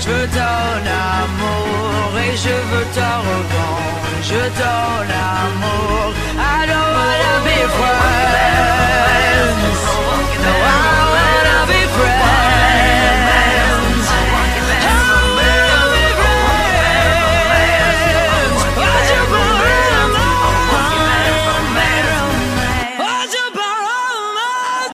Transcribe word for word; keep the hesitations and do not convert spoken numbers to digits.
Je veux ton amour et je veux ta revanche. Je donne amour, I don't wanna be friends.